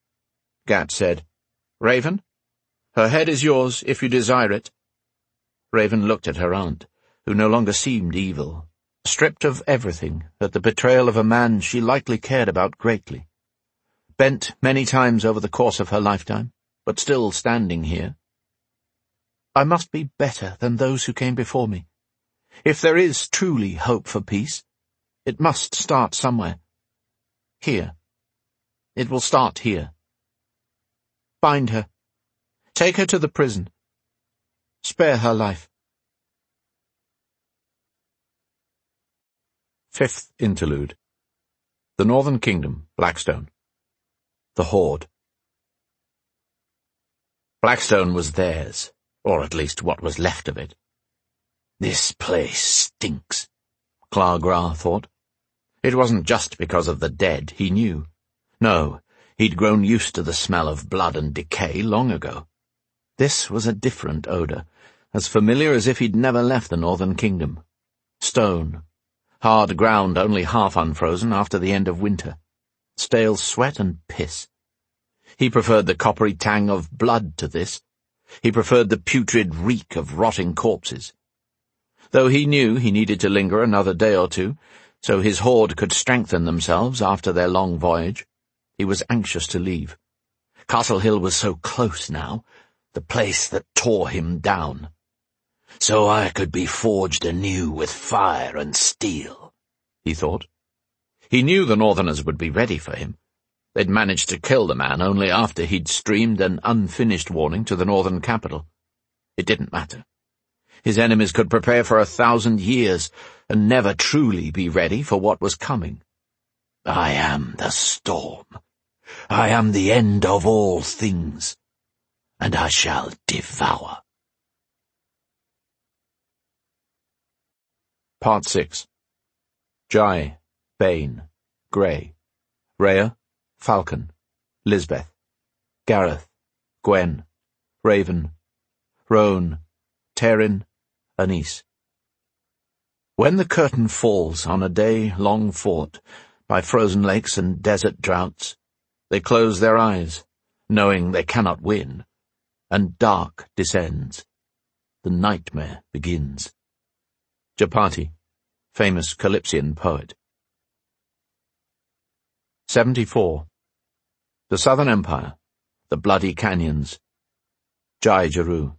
Speaker 1: Gat said, "Raven, her head is yours if you desire it." Raven looked at her aunt, who no longer seemed evil, stripped of everything at the betrayal of a man she likely cared about greatly. Bent many times over the course of her lifetime, but still standing here. I must be better than those who came before me. If there is truly hope for peace, it must start somewhere. Here. It will start here. Bind her. Take her to the prison. Spare her life.
Speaker 2: 5th Interlude. The Northern Kingdom, Blackstone. The Horde. Blackstone was theirs, or at least what was left of it. This place stinks, Clargra thought. It wasn't just because of the dead, he knew. No, he'd grown used to the smell of blood and decay long ago. This was a different odour, as familiar as if he'd never left the Northern Kingdom. Stone. Hard ground only half unfrozen after the end of winter. Stale sweat and piss. He preferred the coppery tang of blood to this. He preferred the putrid reek of rotting corpses. Though he knew he needed to linger another day or two, so his horde could strengthen themselves after their long voyage, he was anxious to leave. Castle Hill was so close now, the place that tore him down. So I could be forged anew with fire and steel, he thought. He knew the Northerners would be ready for him. They'd managed to kill the man only after he'd streamed an unfinished warning to the Northern capital. It didn't matter. His enemies could prepare for 1,000 years and never truly be ready for what was coming.
Speaker 1: I am the storm. I am the end of all things, and I shall devour.
Speaker 2: Part 6. Jai, Bane, Grey, Rhea, Falcon, Lisbeth, Gareth, Gwen, Raven, Roan, Taerin, Anise. When the curtain falls on a day long fought by frozen lakes and desert droughts, they close their eyes, knowing they cannot win, and dark descends. The nightmare begins. Japati, famous Calypsian poet. 74. The Southern Empire, the Bloody Canyons. Jai Jaroo.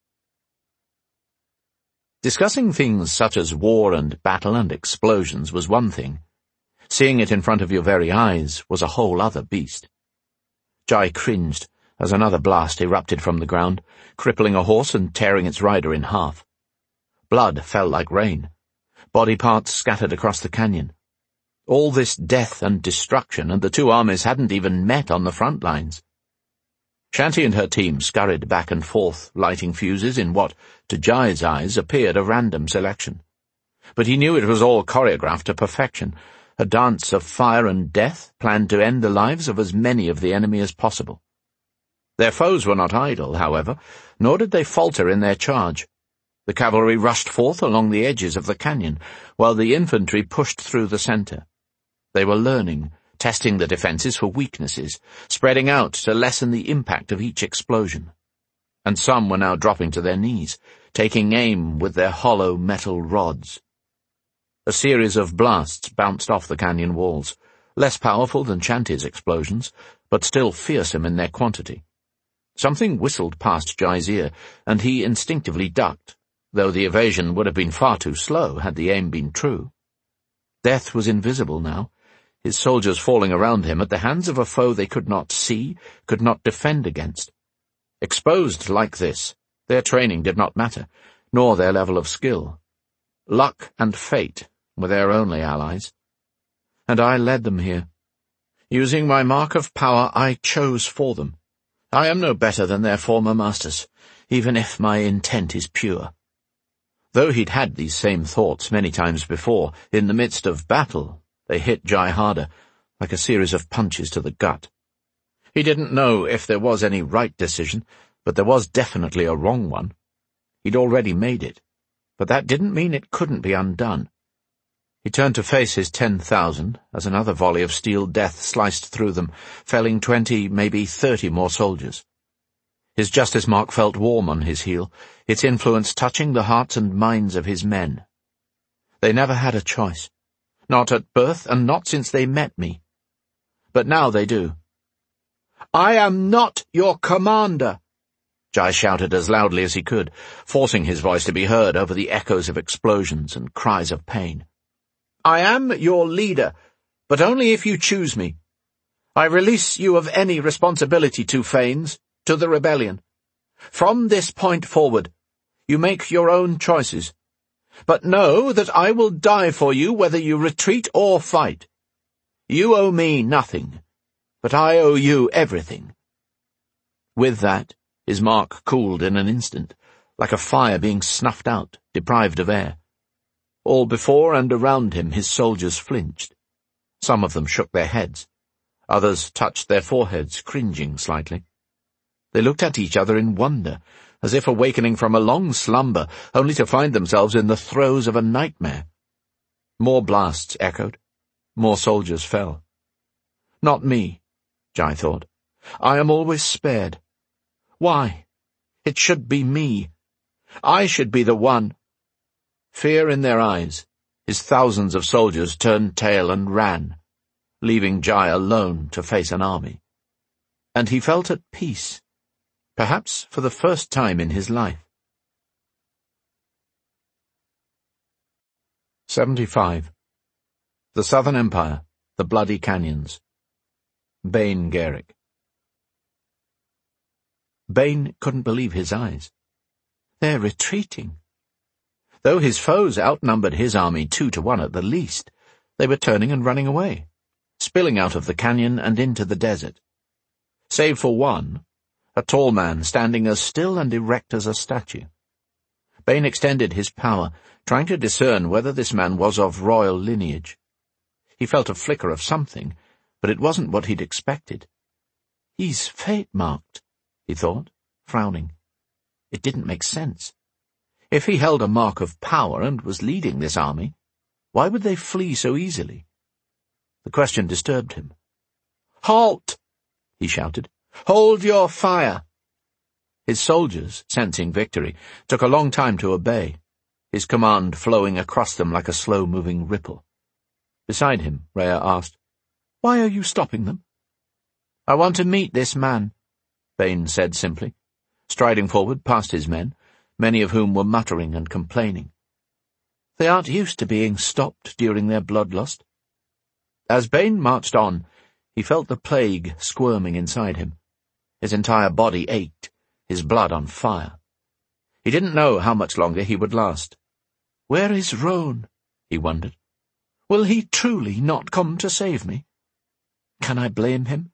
Speaker 2: Discussing things such as war and battle and explosions was one thing. Seeing it in front of your very eyes was a whole other beast. Jai cringed as another blast erupted from the ground, crippling a horse and tearing its rider in half. Blood fell like rain. Body parts scattered across the canyon. All this death and destruction, and the two armies hadn't even met on the front lines. Shanti and her team scurried back and forth, lighting fuses in what, to Jai's eyes, appeared a random selection. But he knew it was all choreographed to perfection, a dance of fire and death planned to end the lives of as many of the enemy as possible. Their foes were not idle, however, nor did they falter in their charge. The cavalry rushed forth along the edges of the canyon, while the infantry pushed through the center. They were learning, testing the defenses for weaknesses, spreading out to lessen the impact of each explosion. And some were now dropping to their knees, taking aim with their hollow metal rods. A series of blasts bounced off the canyon walls, less powerful than Shanti's explosions, but still fearsome in their quantity. Something whistled past Jai's ear, and he instinctively ducked, though the evasion would have been far too slow had the aim been true. Death was invisible now, his soldiers falling around him at the hands of a foe they could not see, could not defend against. Exposed like this, their training did not matter, nor their level of skill. Luck and fate were their only allies. And I led them here. Using my mark of power, I chose for them. I am no better than their former masters, even if my intent is pure. Though he'd had these same thoughts many times before, in the midst of battle, they hit Jai harder, like a series of punches to the gut. He didn't know if there was any right decision, but there was definitely a wrong one. He'd already made it, but that didn't mean it couldn't be undone. He turned to face his 10,000 as another volley of steel death sliced through them, felling 20, maybe 30 more soldiers. His justice mark felt warm on his heel, its influence touching the hearts and minds of his men. They never had a choice. Not at birth, and not since they met me. But now they do. "I am not your commander," Jai shouted as loudly as he could, forcing his voice to be heard over the echoes of explosions and cries of pain. "I am your leader, but only if you choose me. I release you of any responsibility to Fanes, to the rebellion. From this point forward, you make your own choices. But know that I will die for you whether you retreat or fight. You owe me nothing, but I owe you everything." With that, his mark cooled in an instant, like a fire being snuffed out, deprived of air. All before and around him his soldiers flinched. Some of them shook their heads. Others touched their foreheads, cringing slightly. They looked at each other in wonder, as if awakening from a long slumber, only to find themselves in the throes of a nightmare. More blasts echoed. More soldiers fell. Not me, Jai thought. I am always spared. Why? It should be me. I should be the one. Fear in their eyes, his thousands of soldiers turned tail and ran, leaving Jai alone to face an army. And he felt at peace, perhaps for the first time in his life. 75. The Southern Empire, the Bloody Canyons. Bane Garrick. Bane couldn't believe his eyes. They're retreating. Though his foes outnumbered his army 2-1 at the least, they were turning and running away.
Speaker 1: spilling out of the canyon and into the desert. Save for one, a tall man standing as still and erect as a statue. Bane extended his power, trying to discern whether this man was of royal lineage. He felt a flicker of something, but it wasn't what he'd expected. He's fate-marked, he thought, frowning. It didn't make sense. If he held a mark of power and was leading this army, why would they flee so easily? The question disturbed him. "Halt!" he shouted. "Hold your fire!" His soldiers, sensing victory, took a long time to obey, his command flowing across them like a slow-moving ripple. Beside him, Rhea asked, "Why are you stopping them?" "I want to meet this man," Bane said simply, striding forward past his men, many of whom were muttering and complaining. They aren't used to being stopped during their bloodlust. As Bane marched on, he felt the plague squirming inside him. His entire body ached, his blood on fire. He didn't know how much longer he would last. Where is Roan? He wondered. Will he truly not come to save me? Can I blame him?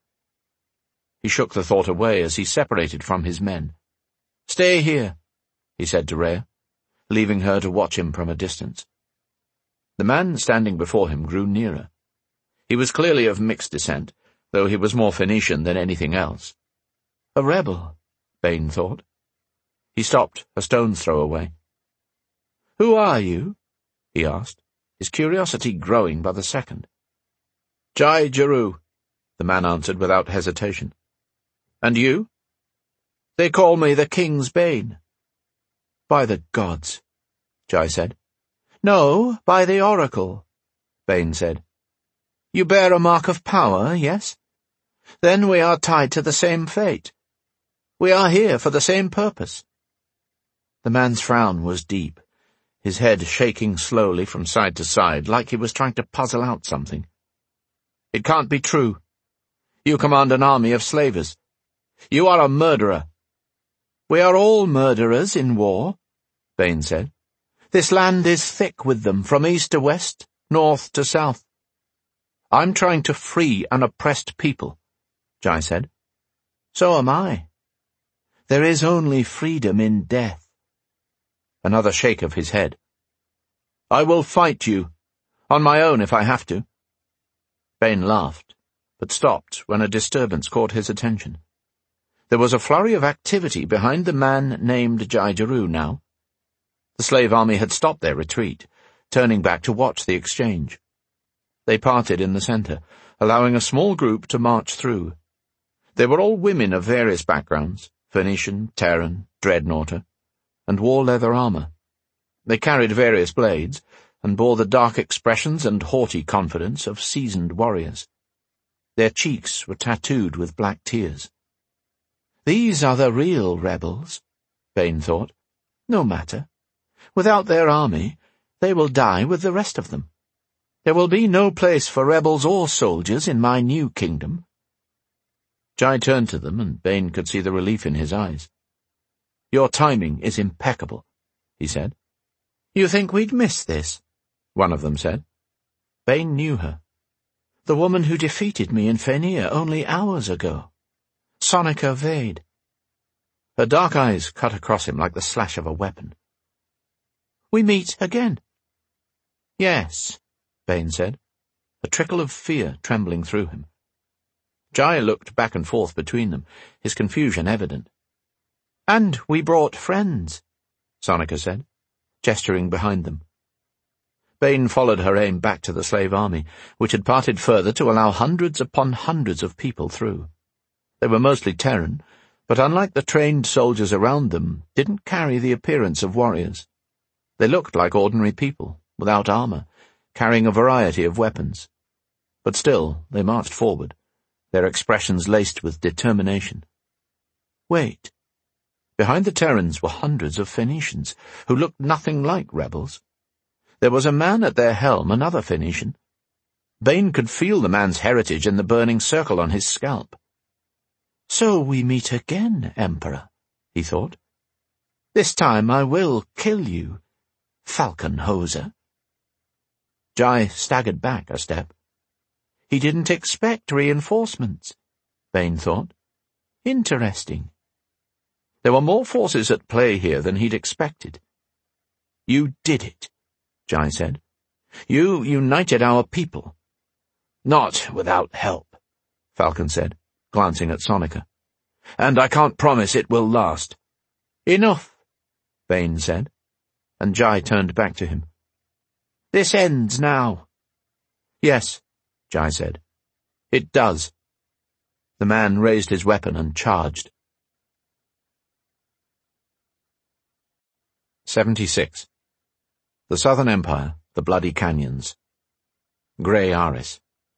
Speaker 1: He shook the thought away as he separated from his men. "Stay here," he said to Rhea, leaving her to watch him from a distance. The man standing before him grew nearer. He was clearly of mixed descent, though he was more Phoenician than anything else. A rebel, Bane thought. He stopped a stone's throw away. "Who are you?" he asked, his curiosity growing by the second. "Jai-Jeru," the man answered without hesitation. "And you?" "They call me the King's Bane." "By the gods," Jai said. "No, by the Oracle," Bane said. "You bear a mark of power, yes? Then we are tied to the same fate. We are here for the same purpose." The man's frown was deep, his head shaking slowly from side to side like he was trying to puzzle out something. "It can't be true. You command an army of slavers. You are a murderer." "We are all murderers in war," Bane said. "This land is thick with them, from east to west, north to south." "I'm trying to free an oppressed people," Jai said. "So am I. There is only freedom in death." Another shake of his head. "I will fight you, on my own if I have to." Bane laughed, but stopped when a disturbance caught his attention. There was a flurry of activity behind the man named Jai-Jeru now. The slave army had stopped their retreat, turning back to watch the exchange. They parted in the center, allowing a small group to march through. They were all women of various backgrounds, Phoenician, Terran, Dreadnoughter, and wore leather armor. They carried various blades, and bore the dark expressions and haughty confidence of seasoned warriors. Their cheeks were tattooed with black tears. These are the real rebels, Bane thought. No matter. Without their army, they will die with the rest of them. There will be no place for rebels or soldiers in my new kingdom. Jai turned to them, and Bane could see the relief in his eyes. "Your timing is impeccable," he said. "You think we'd miss this?" one of them said. Bane knew her. The woman who defeated me in Fenir only hours ago. Sonika Vade. Her dark eyes cut across him like the slash of a weapon. "We meet again." "Yes," Bane said, a trickle of fear trembling through him. Jai looked back and forth between them, his confusion evident. "And we brought friends," Sonika said, gesturing behind them. Bane followed her aim back to the slave army, which had parted further to allow hundreds upon hundreds of people through. They were mostly Terran, but unlike the trained soldiers around them, didn't carry the appearance of warriors. They looked like ordinary people, without armor, carrying a variety of weapons. But still, they marched forward, their expressions laced with determination. Wait. Behind the Terrans were hundreds of Phoenicians, who looked nothing like rebels. There was a man at their helm, another Phoenician. Bane could feel the man's heritage in the burning circle on his scalp. "So we meet again, Emperor," he thought. "This time I will kill you, Falcon Hoser." Jai staggered back a step.
Speaker 2: He didn't expect reinforcements, Bane thought. Interesting. There were more forces at play here than he'd expected. You did it, Jai said. You united our people. Not without help, Falcon said, glancing at Sonika. And I can't promise it will last. Enough, Bane said, and Jai turned back to him. This ends now. Yes, Jai said. It does. The man raised his weapon and charged. 76. The Southern Empire, the Bloody Canyons. Grey Aris.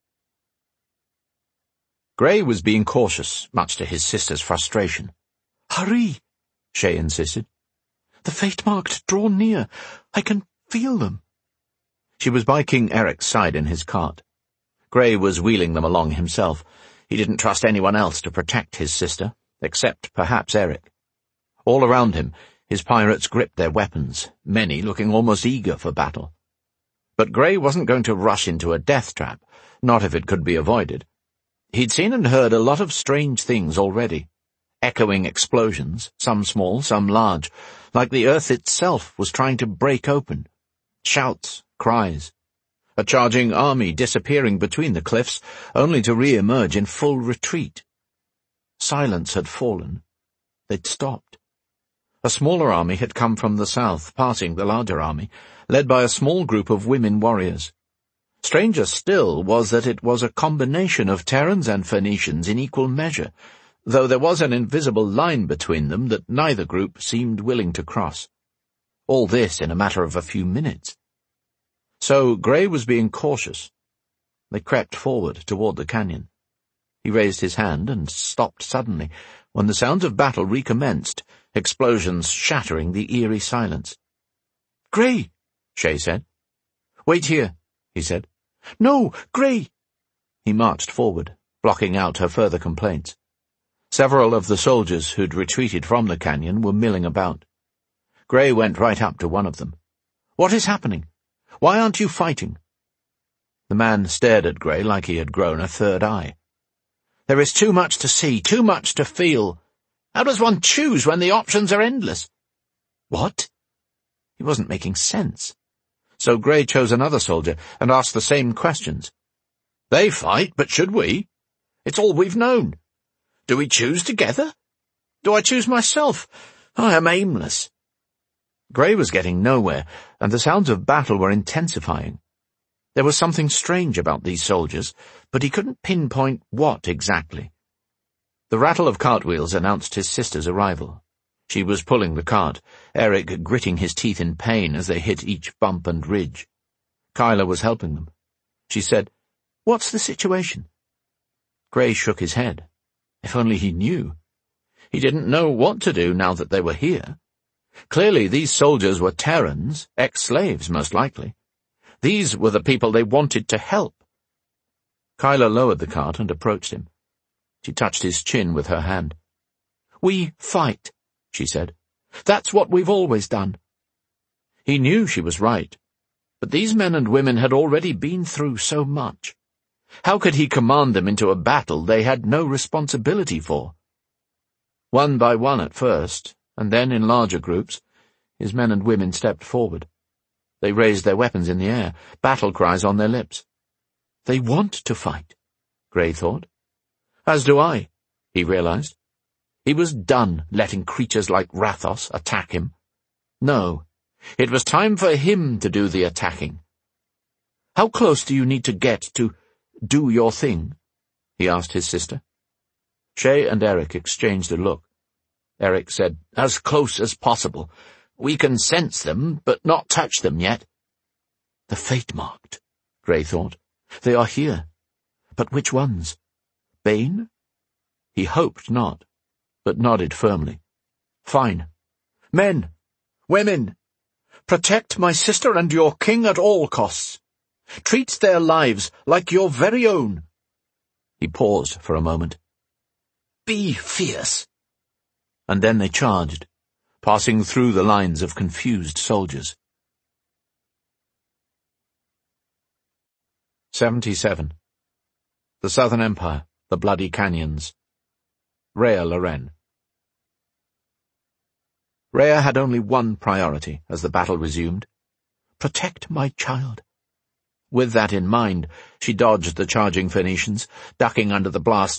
Speaker 2: Grey was being cautious, much to his sister's frustration. Hurry, Shay insisted. The fate-marked draw near. I can feel them. She was by King Eric's side in his cart. Grey was wheeling them along himself. He didn't trust anyone else to protect his sister, except perhaps Eric. All around him, his pirates gripped their weapons, many looking almost eager for battle. But Grey wasn't going to rush into a death trap, not if it could be avoided. He'd seen and heard a lot of strange things already. Echoing explosions, some small, some large, like the earth itself was trying to break open. Shouts, cries. A charging army disappearing between the cliffs, only to re-emerge in full retreat. Silence had fallen. They'd stopped. A smaller army had come from the south, passing the larger army, led by a small group of women warriors. Stranger still was that it was a combination of Terrans and Phoenicians in equal measure, though there was an invisible line between them that neither group seemed willing to cross. All this in a matter of a few minutes. So Grey was being cautious. They crept forward toward the canyon. He raised his hand and stopped suddenly, when the sounds of battle recommenced, explosions shattering the eerie silence. "Grey," Shay said. "Wait here," he said. "No, Grey!" He marched forward, blocking out her further complaints. Several of the soldiers who'd retreated from the canyon were milling about. Grey went right up to one of them. "What is happening? Why aren't you fighting?" The man stared at Grey like he had grown a third eye. "There is too much to see, too much to feel. How does one choose when the options are endless?" What? He wasn't making sense. So Grey chose another soldier and asked the same questions. "They fight, but should we? It's all we've known. Do we choose together? Do I choose myself? I am aimless." Grey was getting nowhere, and the sounds of battle were intensifying. There was something strange about these soldiers, but he couldn't pinpoint what exactly. The rattle of cartwheels announced his sister's arrival. She was pulling the cart, Eric gritting his teeth in pain as they hit each bump and ridge. Kyla was helping them. She said, "What's the situation?" Grey shook his head. If only he knew. He didn't know what to do now that they were here. Clearly these soldiers were Terrans, ex-slaves most likely. These were the people they wanted to help. Kyla lowered the cart and approached him. She touched his chin with her hand. "We fight," she said. "That's what we've always done." He knew she was right, but these men and women had already been through so much. How could he command them into a battle they had no responsibility for? One by one at first, and then in larger groups, his men and women stepped forward. They raised their weapons in the air, battle cries on their lips. They want to fight, Grey thought. As do I, he realized. He was done letting creatures like Rathos attack him. No, it was time for him to do the attacking. "How close do you need to get to do your thing?" he asked his sister. Shay and Eric exchanged a look. Eric said, "As close as possible. We can sense them, but not touch them yet." The fate-marked, Grey thought. They are here. But which ones? Bane? He hoped not, but nodded firmly. "Fine. Men, women, protect my sister and your king at all costs. Treat their lives like your very own." He paused for a moment. "Be fierce." And then they charged, passing through the lines of confused soldiers. 77.
Speaker 1: The Southern Empire, the Bloody Canyons. Rhea Loren. Rhea had only one priority as the battle resumed. Protect my child. With that in mind, she dodged the charging Phoenicians, ducking under the blasts